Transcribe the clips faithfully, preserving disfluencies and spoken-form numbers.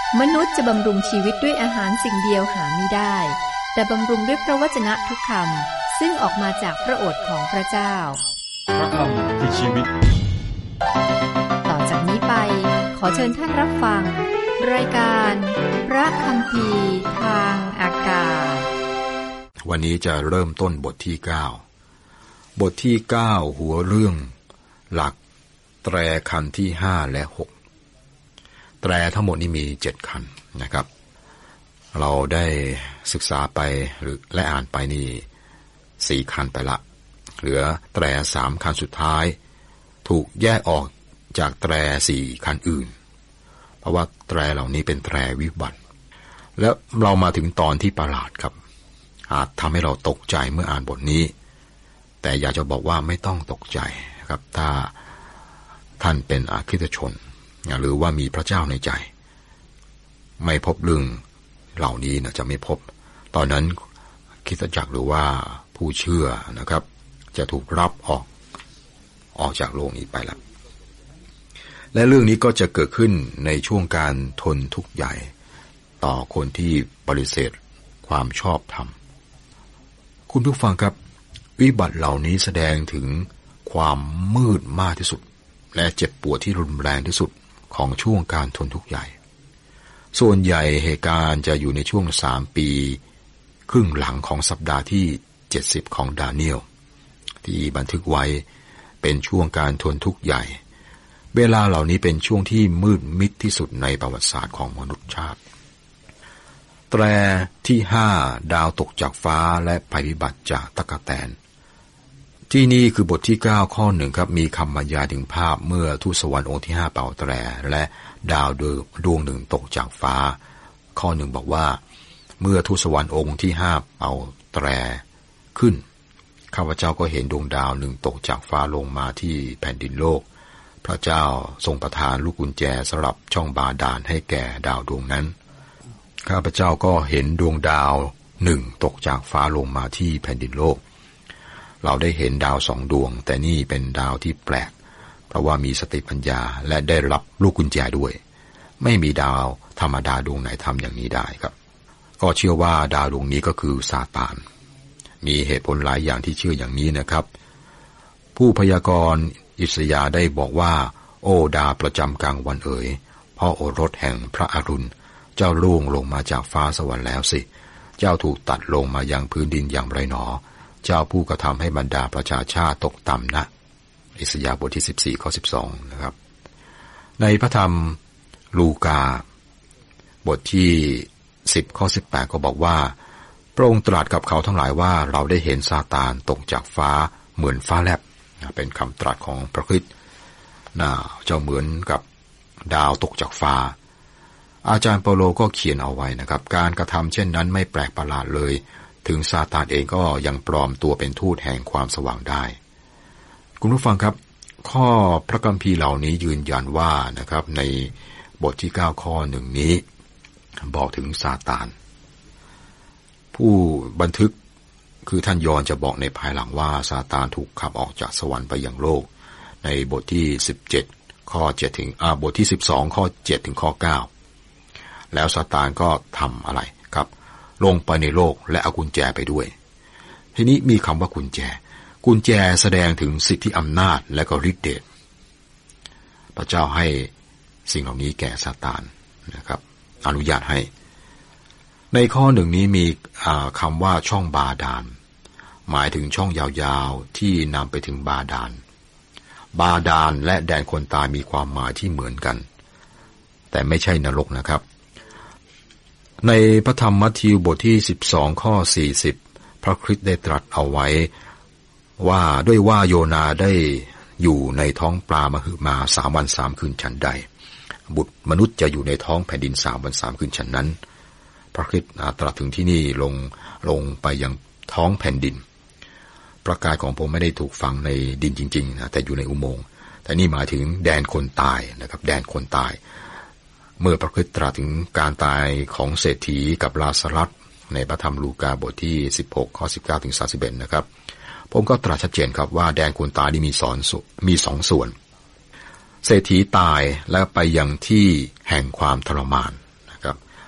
มนุษย์จะบำรุงชีวิตด้วยอาหารสิ่งเดียวหาไม่ได้แต่บำรุงด้วยพระวจนะทุกคำซึ่งออกมาจากพระโอษฐ์ของพระเจ้าพระคำคือชีวิตต่อจากนี้ไปขอเชิญท่านรับฟังรายการพระคัมภีร์ทางอากาศวันนี้จะเริ่มต้นบทที่เก้าบทที่เก้าหัวเรื่องหลักแตรคันที่ห้าและหกแตรทั้งหมดนี้มีเจ็ดคันนะครับเราได้ศึกษาไปหรือและอ่านไปนี่สี่คันไปละเหลือแตรสามคันสุดท้ายถูกแยกออกจากแตรสี่คันอื่นเพราะว่าแตรเหล่านี้เป็นแตรวิบัติแล้วเรามาถึงตอนที่ประหลาดครับอาจทำให้เราตกใจเมื่ออ่านบทนี้แต่อยากจะบอกว่าไม่ต้องตกใจครับถ้าท่านเป็นอาคริสตชนหรือว่ามีพระเจ้าในใจไม่พบเรื่องเหล่านี้นะจะไม่พบตอนนั้นคริสตจักรหรือว่าผู้เชื่อนะครับจะถูกรับออกออกจากโลกนี้ไปแล้วและเรื่องนี้ก็จะเกิดขึ้นในช่วงการทนทุกข์ใหญ่ต่อคนที่ปฏิเสธความชอบธรรมคุณผู้ฟังครับวิบัติเหล่านี้แสดงถึงความมืดมากที่สุดและเจ็บปวดที่รุนแรงที่สุดของช่วงการทนทุกข์ใหญ่ส่วนใหญ่เหตุการณ์จะอยู่ในช่วงสามปีครึ่งหลังของสัปดาห์ที่เจ็ดสิบของดาเนียลที่บันทึกไว้เป็นช่วงการทนทุกข์ใหญ่เวลาเหล่านี้เป็นช่วงที่มืดมิดที่สุดในประวัติศาสตร์ของมนุษยชาติแตรที่ห้าดาวตกจากฟ้าและภัยพิบัติจากตั๊กแตนที่นี่คือบทที่เก้าข้อหนึ่งครับมีคำบรรยายถึงภาพเมื่อทูตสวรรค์องค์ที่ห้าเป่าแตรและดาวดวงหนึ่งตกจากฟ้าข้อหนึ่งบอกว่าเมื่อทูตสวรรค์องค์ที่ห้าเป่าแตรขึ้นข้าพเจ้าก็เห็นดวงดาวหนึ่งตกจากฟ้าลงมาที่แผ่นดินโลกพระเจ้าทรงประทานลูกกุญแจสำหรับช่องบาดาลให้แก่ดาวดวงนั้นข้าพเจ้าก็เห็นดวงดาวหนึ่งตกจากฟ้าลงมาที่แผ่นดินโลกเราได้เห็นดาวสองดวงแต่นี่เป็นดาวที่แปลกเพราะว่ามีสติปัญญาและได้รับลูกกุญแจด้วยไม่มีดาวธรรมดาดวงไหนทำอย่างนี้ได้ครับก็เชื่อว่าดาวดวงนี้ก็คือซาตานมีเหตุผลหลายอย่างที่เชื่ออย่างนี้นะครับผู้พยากรณ์อิสยาห์ได้บอกว่าโอ้ดาวประจำกลางวันเอ๋ยพ่อโอรสแห่งพระอรุณเจ้าล่วงลงมาจากฟ้าสวรรค์แล้วสิเจ้าถูกตัดลงมายังพื้นดินอย่างไรหนอเจ้าผู้กระทำให้บรรดาประชาชาติตกต่ำนะอิสยาห์บทที่สิบสี่ข้อสิบสองนะครับในพระธรรมลูกาบทที่สิบข้อสิบแปดก็บอกว่าพระองค์ตรัสกับเขาทั้งหลายว่าเราได้เห็นซาตานตกจากฟ้าเหมือนฟ้าแลบเป็นคำตรัสของพระคริสต์น่าเจ้าเหมือนกับดาวตกจากฟ้าอาจารย์เปาโลก็เขียนเอาไว้นะครับการกระทำเช่นนั้นไม่แปลกประหลาดเลยถึงซาตานเองก็ยังปลอมตัวเป็นทูตแห่งความสว่างได้คุณผู้ฟังครับข้อพระคัมภีร์เหล่านี้ยืนยันว่านะครับในบทที่เก้าข้อหนึ่งนี้บอกถึงซาตานผู้บันทึกคือท่านยอห์นจะบอกในภายหลังว่าซาตานถูกขับออกจากสวรรค์ไปยังโลกในบทที่สิบเจ็ดข้อเจ็ดถึงอ่าบทที่สิบสองข้อเจ็ดถึงข้อเก้าแล้วซาตานก็ทำอะไรครับลงไปในโลกและเอากุญแจไปด้วยทีนี้มีคำว่ากุญแจกุญแจแสดงถึงสิทธิอำนาจและก็ฤทธิ์เดชพระเจ้าให้สิ่งเหล่านี้แก่ซาตานนะครับอนุญาตให้ในข้อหนึ่งนี้มีคำว่าช่องบาดาลหมายถึงช่องยาวๆที่นำไปถึงบาดาลบาดาลและแดนคนตายมีความหมายที่เหมือนกันแต่ไม่ใช่นรกนะครับในพระธรรมมัทธิวบทที่สิบสองข้อสี่สิบพระคริสต์ได้ตรัสเอาไว้ว่าด้วยว่าโยนาได้อยู่ในท้องปลามหึมาสามวันสามคืนฉันใดบุตรมนุษย์จะอยู่ในท้องแผ่นดินสามวันสามคืนฉันนั้นพระคริสต์ตรัสถึงที่นี่ลงลงไปยังท้องแผ่นดินพระกายของพระองค์ไม่ได้ถูกฝังในดินจริงๆนะแต่อยู่ในอุโมงค์แต่นี่หมายถึงแดนคนตายนะครับแดนคนตายเมื่อพระคริสต์ตรัสถึงการตายของเศรษฐีกับลาซารัสในพระธรรมลูกาบทที่สิบหกข้อสิบเก้าถึงสามสิบเอ็ดนะครับผมก็ตรัสชัดเจนครับว่าแดนคนตายนี่มีสองมีสองส่วนเศรษฐีตายแล้วไปยังที่แห่งความทรมาน ค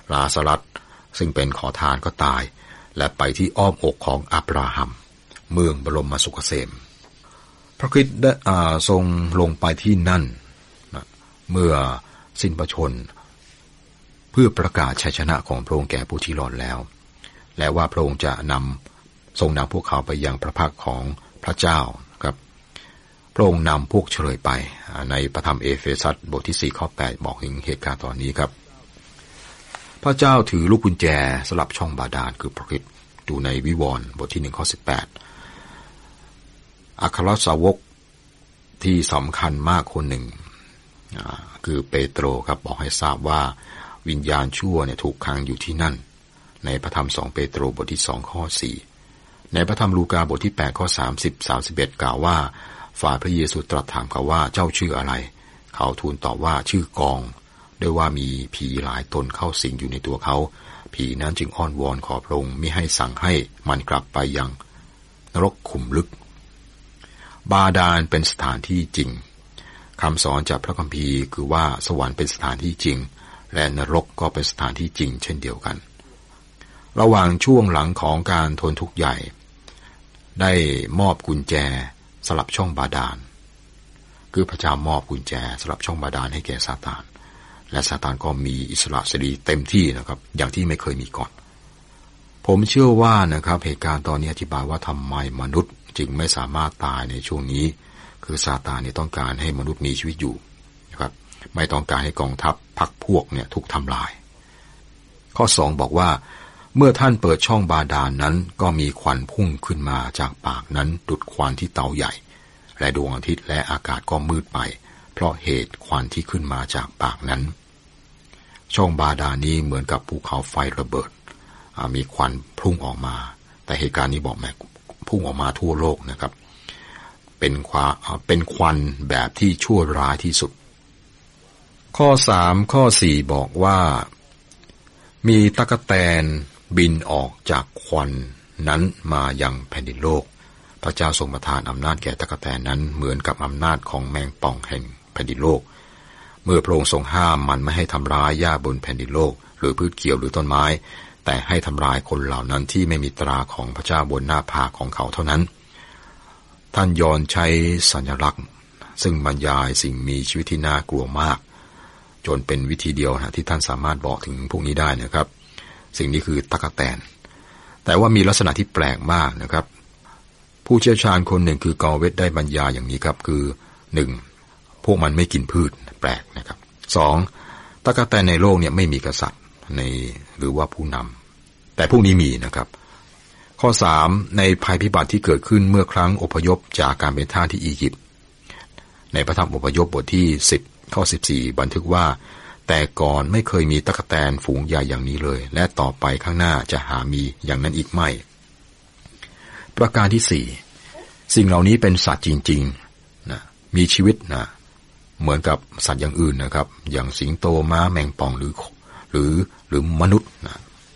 ลาซารัสซึ่งเป็นขอทานก็ตายและไปที่อ้อมอกของอับราฮัมเมืองบรมสุขเกษมพระคริสต์ได้ทรงลงไปที่นั่นนะเมื่อสิ้นพระชนม์เพื่อประกาศชัยชนะของพระองค์แก่ผู้ที่รอดแล้วและว่าพระองค์จะนำทรงนำพวกเขาไปยังพระพักของพระเจ้าครับพระองค์นำพวกเฉลยไปในพระธรรมเอเฟซัสบทที่สี่ข้อแปดบอกถึงเหตุการณ์ตอนนี้ครับพระเจ้าถือลูกกุญแจสลับช่องบาดาลคือพระคริสต์ดูในวิวรณ์บทที่หนึ่งข้อสิบแปดอัครสาวกที่สำคัญมากคนหนึ่งคือเปโตรครับบอกให้ทราบว่าวิญญาณชั่วเนี่ยถูกขังอยู่ที่นั่นในพระธรรมสองเปโตรบทที่สองข้อสี่ในพระธรรมลูกาบทที่แปดข้อสามสิบ สามสิบเอ็ดกล่าวว่าฝ่ายพระเยซูตรัสถามเขาว่าเจ้าชื่ออะไรเขาทูลตอบว่าชื่อกองด้วยว่ามีผีหลายตนเข้าสิงอยู่ในตัวเขาผีนั้นจึงอ้อนวอนขอพระองค์มิให้สั่งให้มันกลับไปยังนรกขุมลึกบาดาลเป็นสถานที่จริงคำสอนจากพระคัมภีร์คือว่าสวรรค์เป็นสถานที่จริงและนรกก็เป็นสถานที่จริงเช่นเดียวกันระหว่างช่วงหลังของการทนทุกข์ใหญ่ได้มอบกุญแจสลับช่องบาดาลคือพระเจ้ามอบกุญแจสลับช่องบาดาลให้แก่ซาตานและซาตานก็มีอิสระเสรีเต็มที่นะครับอย่างที่ไม่เคยมีก่อนผมเชื่อว่านะครับเหตุการณ์ตอนนี้อธิบายว่าทำไมมนุษย์จึงไม่สามารถตายในช่วงนี้คือซาตานเนี่ยต้องการให้มนุษย์มีชีวิตอยู่นะครับไม่ต้องการให้กองทัพพรรคพวกเนี่ยถูกทำลายข้อสองบอกว่าเมื่อท่านเปิดช่องบาดาล น, นั้นก็มีควันพุ่งขึ้นมาจากปากนั้นดุจควันที่เตาใหญ่และดวงอาทิตย์และอากาศก็มืดไปเพราะเหตุควันที่ขึ้นมาจากปากนั้นช่องบาดาลนี้เหมือนกับภูเขาไฟระเบิดมีควันพุ่งออกมาแต่เหตุการณ์นี้บอกแม่พุ่งออกมาทั่วโลกนะครับเป็นควาเป็นควันแบบที่ชั่วร้ายที่สุดข้อสามข้อสี่บอกว่ามีตั๊กแตนบินออกจากควันนั้นมายังแผ่นดินโลกพระเจ้าทรงประทานอำนาจแก่ตั๊กแตนนั้นเหมือนกับอำนาจของแมงป่องแห่งแผ่นดินโลกเมื่อพระองค์ทรงห้ามมันไม่ให้ทำร้ายหญ้าบนแผ่นดินโลกหรือพืชเขียวหรือต้นไม้แต่ให้ทำลายคนเหล่านั้นที่ไม่มีตราของพระเจ้าบนหน้าผากของเขาเท่านั้นท่านยอนใช้สัญลักษณ์ซึ่งบรรยายสิ่งมีชีวิตที่น่ากลัวมากจนเป็นวิธีเดียวนะที่ท่านสามารถบอกถึงพวกนี้ได้นะครับสิ่งนี้คือตั๊กแตนแต่ว่ามีลักษณะที่แปลกมากนะครับผู้เชี่ยวชาญคนหนึ่งคือกอเวตได้บรรยายอย่างนี้ครับคือหนึ่งพวกมันไม่กินพืชแปลกนะครับสองตั๊กแตนในโลกเนี่ยไม่มีกษัตริย์ในหรือว่าผู้นำแต่พวกนี้มีนะครับข้อสามในภัยพิบัติที่เกิดขึ้นเมื่อครั้งอพยพจากการเป็นทาสที่อียิปต์ในพระธรรมอพยพบทที่สิบข้อสิบสี่บันทึกว่าแต่ก่อนไม่เคยมีตั๊กแตนฝูงใหญ่อย่างนี้เลยและต่อไปข้างหน้าจะหามีอย่างนั้นอีกไม่ประการที่สี่สิ่งเหล่านี้เป็นสัตว์จริงๆนะมีชีวิตนะเหมือนกับสัตว์อย่างอื่นนะครับอย่างสิงโตม้าแมงป่องหรือหรือหรือมนุษย์นะ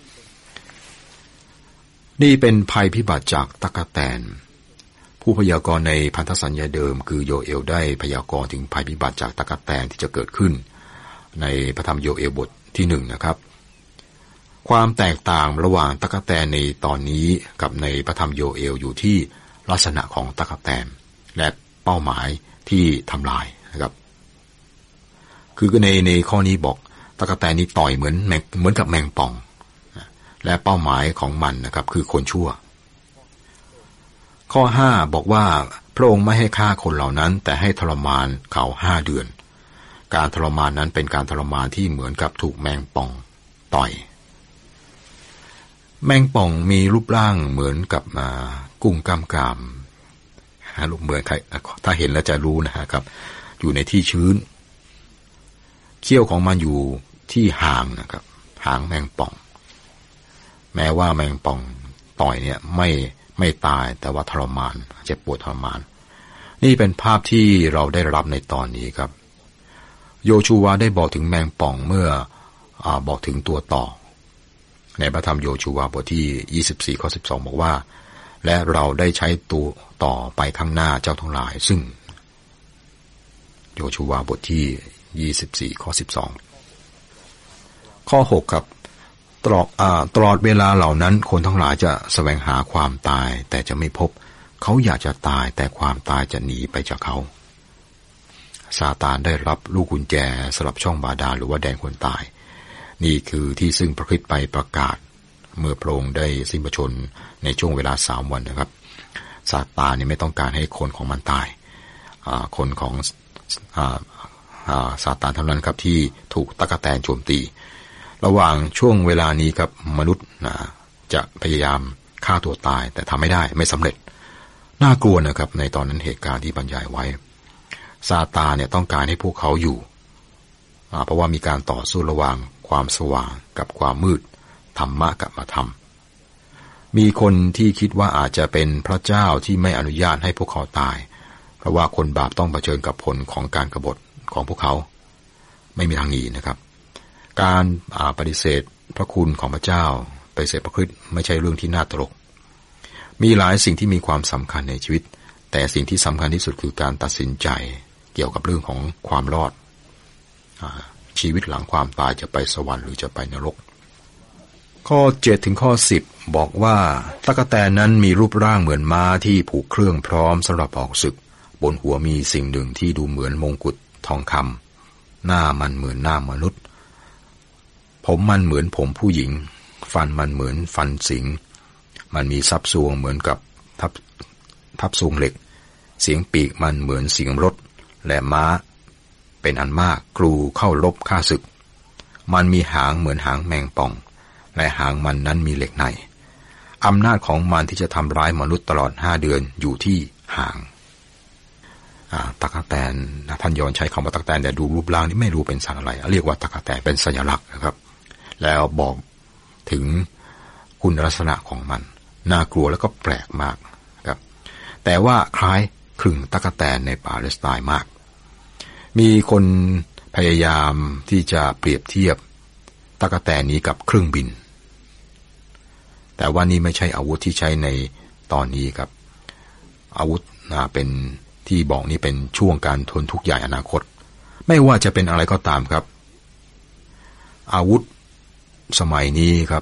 นี่เป็นภัยพิบัติจากตั๊กแตนผู้พยากรณ์ในพันธสัญญาเดิมคือโยเอลได้พยากรณ์ถึงภัยพิบัติจากตั๊กแตนที่จะเกิดขึ้นในพระธรรมโยเอลบทที่หนึ่งนะครับความแตกต่างระหว่างตั๊กแตนในตอนนี้กับในพระธรรมโยเอลอยู่ที่ลักษณะของตั๊กแตนและเป้าหมายที่ทำลายนะครับคือในในข้อนี้บอกตั๊กแตนนี้ต่อยเหมือนแมงเหมือนกับแมงป่องและเป้าหมายของมันนะครับคือคนชั่วข้อห้าบอกว่าพระองค์ไม่ให้ฆ่าคนเหล่านั้นแต่ให้ทรมานเขาห้าเดือนการทรมานนั้นเป็นการทรมานที่เหมือนกับถูกแมงป่องต่อยแมงป่องมีรูปร่างเหมือนกับกุ้งกล้ามกรามรูปเหมือนใครถ้าเห็นแล้วจะรู้นะครับอยู่ในที่ชื้นเขี้ยวของมันอยู่ที่หางนะครับหางแมงป่องแม้ว่าแมงป่องต่อยเนี่ยไม่ไม่ตายแต่ว่าทรมานเจ็บปวดทรมานนี่เป็นภาพที่เราได้รับในตอนนี้ครับโยชูวาได้บอกถึงแมงป่องเมื่ออ่าบอกถึงตัวต่อในพระธรรมโยชูวาบทที่ยี่สิบสี่ข้อสิบสองบอกว่าและเราได้ใช้ตัวต่อไปข้างหน้าเจ้าทั้งหลายซึ่งโยชูวาบทที่ยี่สิบสี่ข้อสิบสองข้อหกครับตลอดอ่าตลอดเวลาเหล่านั้นคนทั้งหลายจะแสวงหาความตายแต่จะไม่พบเขาอยากจะตายแต่ความตายจะหนีไปจากเขาซาตานได้รับลูกกุญแจสำหรับช่องบาดาลหรือว่าแดนคนตายนี่คือที่ซึ่งพระคริสต์ไปประกาศเมื่อพระองค์ได้สิ้นพระชนม์ในช่วงเวลาสามวันนะครับซาตานนี่ไม่ต้องการให้คนของมันตายคนของซาตานเท่านั้นครับที่ถูกตั๊กแตนโจมตีระหว่างช่วงเวลานี้ครับมนุษย์จะพยายามฆ่าตัวตายแต่ทำไม่ได้ไม่สำเร็จน่ากลัวนะครับในตอนนั้นเหตุการณ์ที่บรรยายไว้ซาตานเนี่ยต้องการให้พวกเขาอยู่เพราะว่ามีการต่อสู้ระหว่างความสว่างกับความมืดธรรมะกับอธรรมมีคนที่คิดว่าอาจจะเป็นพระเจ้าที่ไม่อนุญาตให้พวกเขาตายเพราะว่าคนบาปต้องเผชิญกับผลของการกบฏของพวกเขาไม่มีทางหนีนะครับการปฏิเสธพระคุณของพระเจ้าปฏิเสธพระคริสต์ไม่ใช่เรื่องที่น่าตลกมีหลายสิ่งที่มีความสำคัญในชีวิตแต่สิ่งที่สำคัญที่สุดคือการตัดสินใจเกี่ยวกับเรื่องของความรอดชีวิตหลังความตายจะไปสวรรค์หรือจะไปนรกข้อเจ็ดถึงข้อสิบบอกว่าตั๊กแตนนั้นมีรูปร่างเหมือนม้าที่ผูกเครื่องพร้อมสำหรับออกศึกบนหัวมีสิ่งหนึ่งที่ดูเหมือนมงกุฎทองคำหน้ามันเหมือนหน้ามนุษย์ผมมันเหมือนผมผู้หญิงฟันมันเหมือนฟันสิงมันมีทับทรวงเหมือนกับทับทับทรวงเหล็กเสียงปีกมันเหมือนเสียงรถและม้าเป็นอันมากกรูเข้ารบฆ่าศึกมันมีหางเหมือนหางแมงป่องและหางมันนั้นมีเหล็กในอำนาจของมันที่จะทำร้ายมนุษย์ตลอดห้าเดือนอยู่ที่หางตั๊กแตนท่านยอนใช้คำว่าตั๊กแตนแต่ดูรูปร่างนี่ไม่รู้เป็นสัตว์อะไรเรียกว่าตั๊กแตนเป็นสัญลักษณ์นะครับแล้วบอกถึงคุณลักษณะของมันน่ากลัวแล้วก็แปลกมากครับแต่ว่าคล้ายคลึงตั๊กแตนในปาเลสไตน์มากมีคนพยายามที่จะเปรียบเทียบตั๊กแตนนี้กับเครื่องบินแต่ว่านี่ไม่ใช่อาวุธที่ใช้ในตอนนี้ครับอาวุธเป็นที่บอกนี่เป็นช่วงการทนทุกข์ใหญ่อนาคตไม่ว่าจะเป็นอะไรก็ตามครับอาวุธสมัยนี้ครับ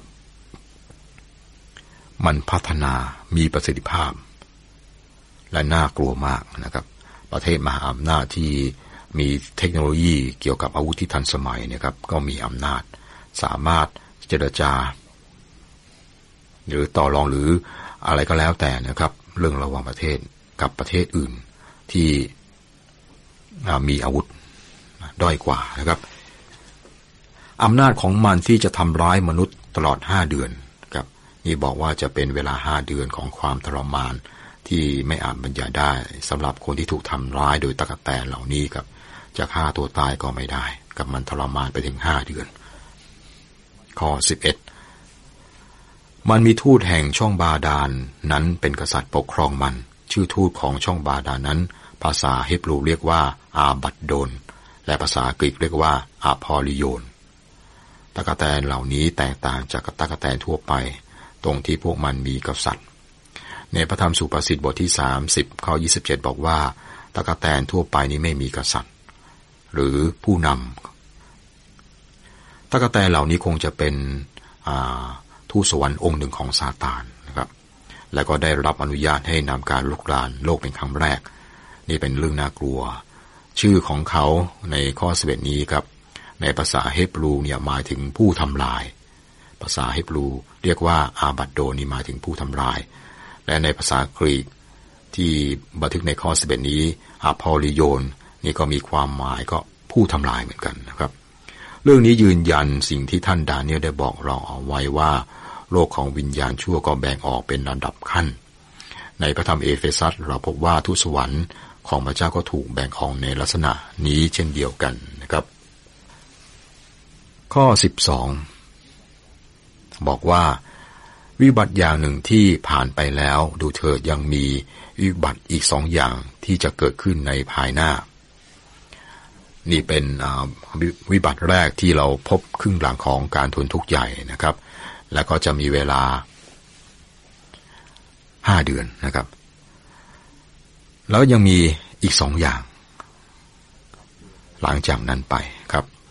มันพัฒนามีประสิทธิภาพและน่ากลัวมากนะครับประเทศมหาอำนาจที่มีเทคโนโลยีเกี่ยวกับอาวุธที่ทันสมัยนะครับก็มีอำนาจสามารถเจรจาหรือต่อรองหรืออะไรก็แล้วแต่นะครับเรื่องระหว่างประเทศกับประเทศอื่นที่มีอาวุธด้อยกว่านะครับอำนาจของมันที่จะทำร้ายมนุษย์ตลอดห้าเดือนครับนี่บอกว่าจะเป็นเวลาห้าเดือนของความทรมานที่ไม่อาจบรรยายได้สำหรับคนที่ถูกทำร้ายโดยตั๊กแตนเหล่านี้ครับจะฆ่าตัวตายก็ไม่ได้กับมันทรมานไปถึงห้าเดือนข้อสิบเอ็ดมันมีทูตแห่งช่องบาดาลนั้นเป็นกษัตริย์ปกครองมันชื่อทูตของช่องบาดาลนั้นภาษาฮีบรูเรียกว่าอาบัดโดนและภาษากรีกเรียกว่าอาพอลิโยนตั๊กแตนเหล่านี้แตกต่างจากตั๊กแตนทั่วไปตรงที่พวกมันมีกษัตริย์ในพระธรรมสุภาษิตบทที่สามสิบข้อยี่สิบเจ็ดบอกว่าตั๊กแตนทั่วไปนี้ไม่มีกษัตริย์หรือผู้นำตั๊กแตนเหล่านี้คงจะเป็นทูตสวรรค์องค์หนึ่งของซาตานนะครับและก็ได้รับอนุญาตให้นำการลุกรานโลกเป็นครั้งแรกนี่เป็นเรื่องน่ากลัวชื่อของเขาในข้อสิบเอ็ดนี้ครับในภาษาฮีบรูเนี่ยหมายถึงผู้ทำลายภาษาฮีบรูเรียกว่าอาบัดโดนี่หมายถึงผู้ทำลายและในภาษากรีกที่บันทึกในข้อสิบเอ็ดนี้อาพอลิโยนนี่ก็มีความหมายก็ผู้ทำลายเหมือนกันนะครับเรื่องนี้ยืนยันสิ่งที่ท่านดาเนียลได้บอกเราเอาไว้ว่าโลกของวิญญาณชั่วก็แบ่งออกเป็นระดับขั้นในพระธรรมเอเฟซัสเราพบว่าทูตสวรรค์ของพระเจ้าก็ถูกแบ่งออกในลักษณะนี้เช่นเดียวกันนะครับข้อสิบสองบอกว่าวิบัติอย่างหนึ่งที่ผ่านไปแล้วดูเถิดยังมีวิบัติอีกสองอย่างที่จะเกิดขึ้นในภายหน้านี่เป็นวิบัติแรกที่เราพบครึ่งหลังของการทนทุกข์ใหญ่นะครับแล้วก็จะมีเวลาห้าเดือนนะครับแล้วยังมีอีกสองอย่างหลังจากนั้นไปครับ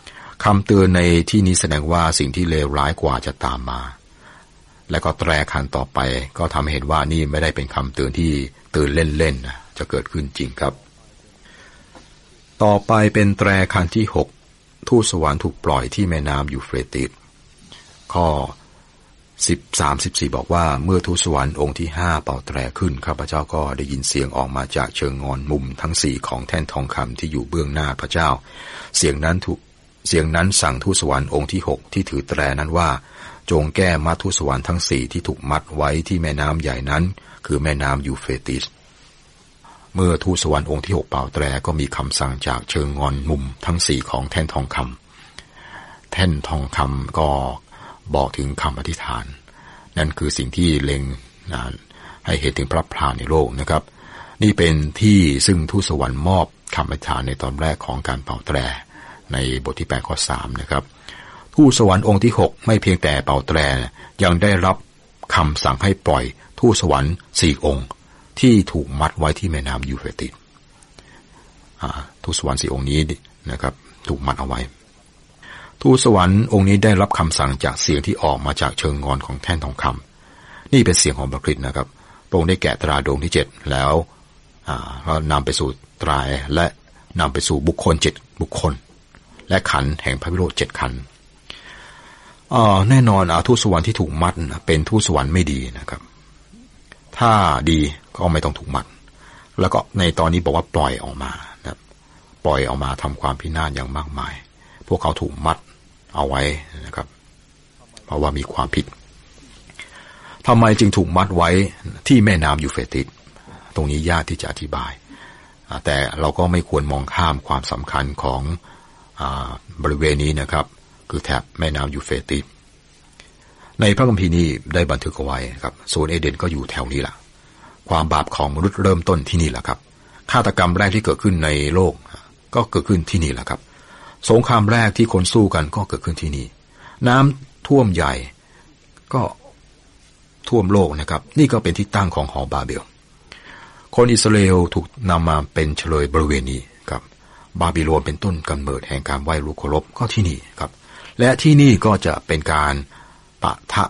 คำเตือนในที่นี้แสดงว่าสิ่งที่เลวร้ายกว่าจะตามมาและก็แตรคันต่อไปก็ทำให้เห็นว่านี่ไม่ได้เป็นคำเตือนที่เตือนเล่นๆนะจะเกิดขึ้นจริงครับต่อไปเป็นแตรคันที่หกทูตสวรรค์ถูกปล่อยที่แม่น้ำยูเฟรติสข้อสิบสาม สิบสี่บอกว่าเมื่อทูตสวรรค์องค์ที่ห้าเป่าแตรขึ้นข้าพเจ้าก็ได้ยินเสียงออกมาจากเชิงงอนมุมทั้งสี่ของแท่นทองคำที่อยู่เบื้องหน้าพระเจ้าเสียงนั้นถูกเสียงนั้นสั่งทูตสวรรค์องค์ที่หกที่ถือแตรนั้นว่าจงแก้มัดทูตสวรรค์ทั้งสี่ที่ถูกมัดไว้ที่แม่น้ำใหญ่นั้นคือแม่น้ำยูเฟรติสเมื่อทูตสวรรค์องค์ที่หกเป่าแตรก็มีคำสั่งจากเชิงงอนมุมทั้งสี่ของแท่นทองคำแท่นทองคำก็บอกถึงคำอธิษฐานนั่นคือสิ่งที่เล็งให้เห็นถึงพระพรในโลกนะครับนี่เป็นที่ซึ่งทูตสวรรค์มอบคำอธิษฐานในตอนแรกของการเป่าแตรในบทที่แปดข้อสามนะครับทูตสวรรค์องค์ที่หกไม่เพียงแต่เป่าแตรยังได้รับคำสั่งให้ปล่อยทูตสวรรค์สี่องค์ที่ถูกมัดไว้ที่แม่น้ำยูเฟรติสทูตสวรรค์สี่องค์นี้นะครับถูกมัดเอาไว้ทูตสวรรค์องค์นี้ได้รับคำสั่งจากเสียงที่ออกมาจากเชิงงอนของแท่นทองคำนี่เป็นเสียงของพระคริสต์นะครับพระองค์ได้แกะตราดวงที่เจ็ดแล้วเรานำไปสู่ตราและนำไปสู่บุคคลเจ็ดบุคคลและขันแห่งพระวิโรธเจ็ดขันแน่นอนทูตสวรรค์ที่ถูกมัดเป็นทูตสวรรค์ไม่ดีนะครับถ้าดีก็ไม่ต้องถูกมัดแล้วก็ในตอนนี้บอกว่าปล่อยออกมานะครับปล่อยออกมาทำความพินาศอย่างมากมายพวกเขาถูกมัดเอาไว้นะครับเพราะว่ามีความผิดทำไมจึงถูกมัดไว้ที่แม่น้ำยูเฟรติสตรงนี้ยากที่จะอธิบายแต่เราก็ไม่ควรมองข้ามความสำคัญของบริเวณนี้นะครับคือแถบแม่น้ำยูเฟรติสในพระคัมภีร์นี้ได้บันทึกเอาไว้ครับโซนเอเดนก็อยู่แถวนี้แหละความบาปของมนุษย์เริ่มต้นที่นี่แหละครับฆาตกรรมแรกที่เกิดขึ้นในโลกก็เกิดขึ้นที่นี่แหละครับสงครามแรกที่คนสู้กันก็เกิดขึ้นที่นี่น้ำท่วมใหญ่ก็ท่วมโลกนะครับนี่ก็เป็นที่ตั้งของหอบาเบลคนอิสราเอลถูกนำมาเป็นเฉลยบริเวณนี้ครับบาบิโลนเป็นต้นกำเนิดแห่งการไหว้รูปเคารพก็ที่นี่ครับและที่นี่ก็จะเป็นการปะทะ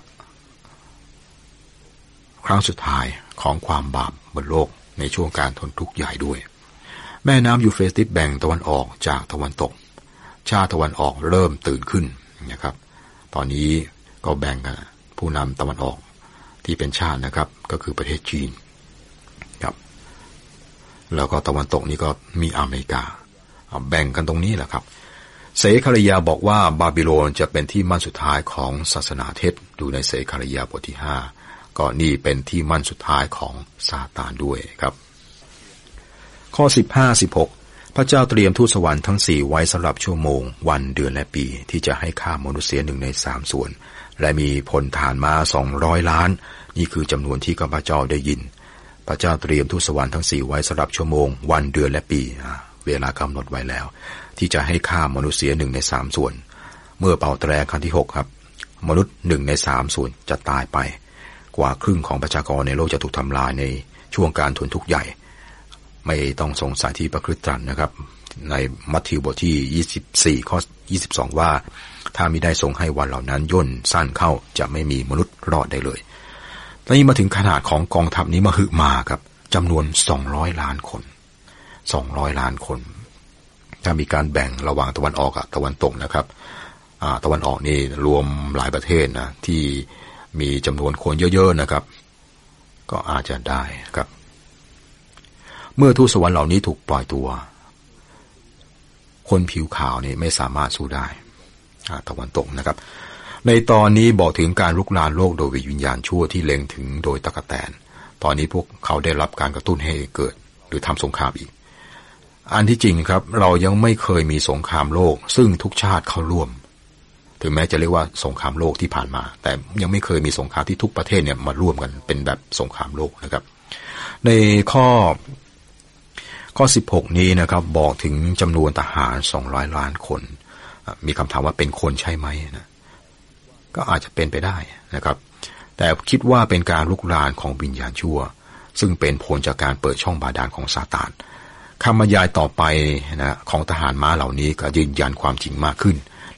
ครั้งสุดท้ายของความบาปบนโลกในช่วงการทนทุกข์ใหญ่ด้วยแม่น้ำยูเฟรติสแบ่งตะวันออกจากตะวันตกชาติตะวันออกเริ่มตื่นขึ้นนะครับตอนนี้ก็แบ่งกันผู้นำตะวันออกที่เป็นชาตินะครับก็คือประเทศจีนครับแล้วก็ตะวันตกนี่ก็มีอเมริกาแบ่งกันตรงนี้แหละครับเสคาริยาบอกว่าบาบิโลนจะเป็นที่มั่นสุดท้ายของศาสนาเท็จดูในเสคาริยาบทที่ห้าก็นี่เป็นที่มั่นสุดท้ายของซาตานด้วยครับข้อสิบห้า สิบหกพระเจ้าเตรียมทูตสวรรค์ทั้งสี่ไว้สำหรับชั่วโมงวันเดือนและปีที่จะให้ฆ่ามนุษย์เสียหนึ่งในสามส่วนและมีพลทหารม้าสองร้อยล้านนี่คือจำนวนที่ข้าพเจ้าได้ยินพระเจ้าเตรียมทูตสวรรค์ทั้งสี่ไว้สำหรับชั่วโมงวันเดือนและปีเวลากำหนดไว้แล้วที่จะให้ฆ่ามนุษย์เสียหนึ่งในสามส่วนเมื่อเป่าแตรครั้งที่หกครับมนุษย์หนึ่งในสามส่วนจะตายไปกว่าครึ่งของประชากรในโลกจะถูกทำลายในช่วงการทนทุกข์ใหญ่ไม่ต้องสงสัยที่พระคริสต์ตรัสนะครับในมัทธิวบทที่ยี่สิบสี่ข้อยี่สิบสองว่าถ้ามิได้ทรงให้วันเหล่านั้นย่นสั้นเข้าจะไม่มีมนุษย์รอดได้เลยตอนนี้มาถึงขนาดของกองทัพนี้มาหึมาครับจำนวนสองร้อยล้านคนสองร้อยล้านคนถ้ามีการแบ่งระหว่างตะวันออกกับตะวันตกนะครับตะวันออกนี่รวมหลายประเทศนะที่มีจำนวนคนเยอะๆนะครับก็อาจจะได้ครับเมื่อทูตสวรรค์เหล่านี้ถูกปล่อยตัวคนผิวขาวนี่ไม่สามารถสู้ได้ตะวันตกนะครับในตอนนี้บอกถึงการลุกลามโลกโดยวิญญาณชั่วที่เล็งถึงโดยตะกแตนตอนนี้พวกเขาได้รับการกระตุ้นให้เกิดหรือทำสงครามอีกอันที่จริงครับเรายังไม่เคยมีสงครามโลกซึ่งทุกชาติเข้าร่วมถึงแม้จะเรียกว่าสงครามโลกที่ผ่านมาแต่ยังไม่เคยมีสงครามที่ทุกประเทศเนี่ยมาร่วมกันเป็นแบบสงครามโลกนะครับในข้อข้อสิบหกนี้นะครับบอกถึงจำนวนทหารสองร้อยล้านคนมีคำถามว่าเป็นคนใช่ไหมนะก็อาจจะเป็นไปได้นะครับแต่คิดว่าเป็นการลุกลามของวิญญาณชั่วซึ่งเป็นผลจากการเปิดช่องบาดาลของซาตานคำบรรยายต่อไปนะของทหารม้าเหล่านี้ก็ยืนยันความจริงมากขึ้น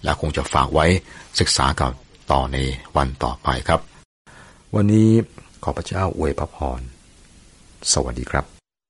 และคงจะฝากไว้ศึกษากับต่อในวันต่อไปครับวันนี้ขอพระเจ้าอวยพระพรสวัสดีครับ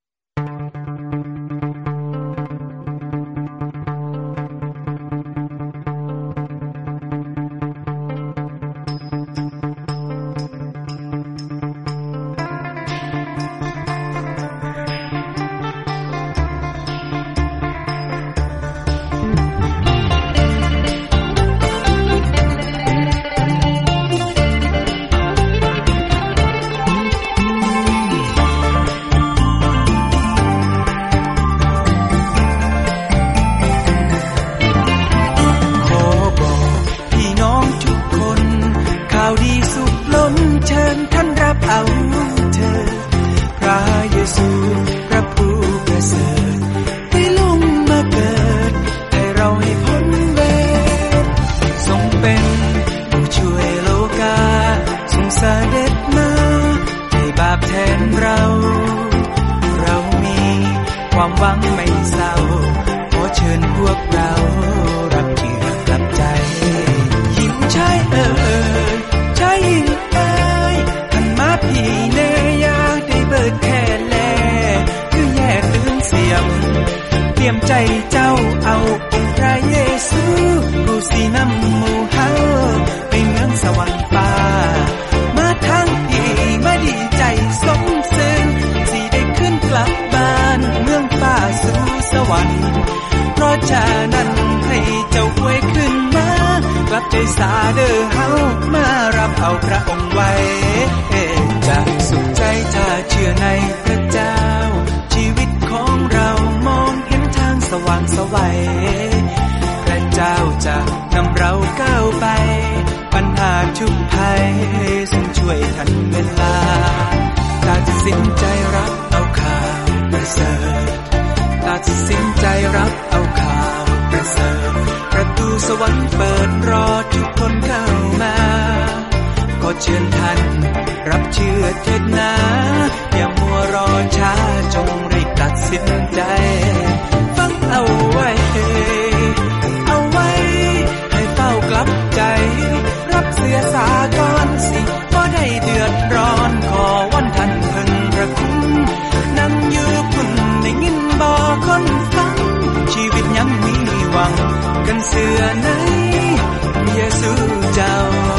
สาเด้อเฮามารับเอาพระองค์ไว้จะสุขใจถ้าเชื่อในพระเจ้าชีวิตของเรามองเห็นทางสว่างไสวพระเจ้าจะนำเราก้าวไปปัญหาทุกภัยทรงช่วยทันเวลาตัดสินใจรับเอาข่าวประเสริฐตัดสินใจรับเอาข่าวประเสริฐประตูสวรรค์เปิดรอทุกคนเข้ามาก็เชิญท่านรับเชื่อเถิดนะอย่ามัวรอช้าจงรีบตัดสินใจฟังเอาไว้เอาไว้ให้เฝ้ากลับใจรับเสียสาก่อนสิบ่ได้เดือดร้อนขอวันท่านเพิ่งพระคุณนั่งอยู่พุ่นได้ยินบ่คนฟังชีวิตยังมีหวังกันเสือในเยซูเจ้า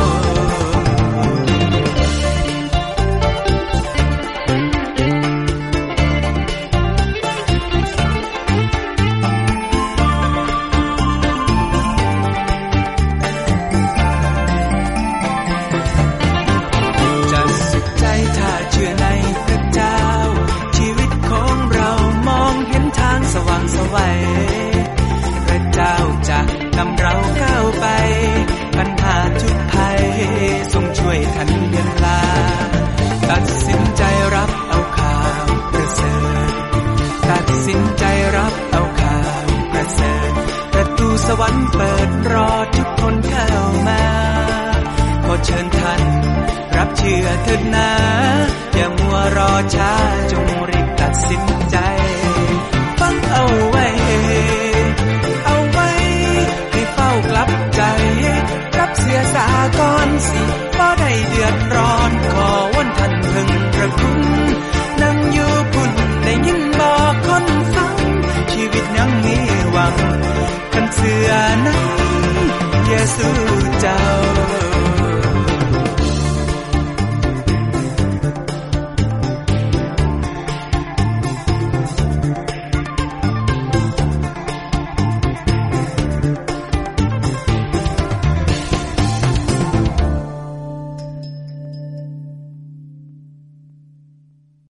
จะสุขใจถ้าเชื่อในพระเจ้าชีวิตของเรามองเห็นทางสว่างไสวพระเจ้าจะนำเราก้าวไปปัญหาทุกภัยทรงช่วยทันเวลาตัดสินใจรับเอาข่าวประเสริฐตัดสินใจรับเอาข่าวประเสริฐประตูสวรรค์เปิดรอทุกคนเข้ามาขอเชิญท่านรับเชื่อเถิดนะอย่ามัวรอช้าจงรีบตัดสินใจฟังเอาไว้เอาไว้ให้เฝ้ากลับใจรับเสียสาก่อนสิบ่ได้เดือดร้อนขอวันท่านเพิ่งพระคุณนั่งอยู่พุ่นได้ยินบ่คนฟังชีวิตยังมีหวังกันเสือนั้นเยซู